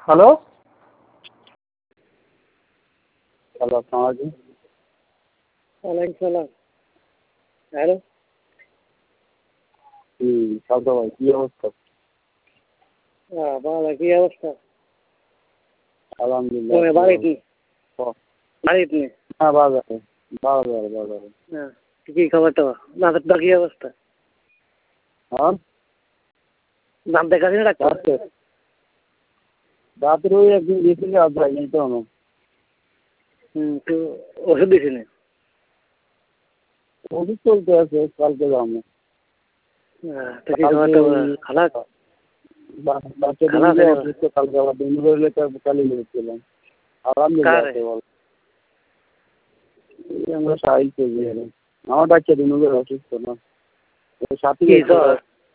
Hello hello, আসসালামু আলাইকুম। ওয়ালাইকুম সালাম। হ্যালো। সালতা ভাই, কি অবস্থা? ভালো, কি অবস্থা? আলহামদুলিল্লাহ। তুমি বাড়িতে? ও, বাড়িতে নেই? হ্যাঁ, বাজারে বাজারে বাজারে। হ্যাঁ, কি খবর টবর? দাঁতের কি অবস্থা? হ্যাঁ, দাঁত দেখাচ্ছি না ডাক্তার? রাতের ওই একদিন গেছিলে, আর যাইনি তো আমি। তো ওষুধ দিছি না? ওষুধ চলতে আছে, কালকে যাবো। তো কি খবর টবর? খালা বাচ্চা খালা দিন আছে অসুস্থ, কালকে আবার দিন ধরে কালি গেছিলাম। আলহামদুলিল্লাহ কারে? আছে, বল। আমরা সাহিত্য দিয়ে আমার বাচ্চা দিন অসুস্থ না, সাথী কি জ্বর?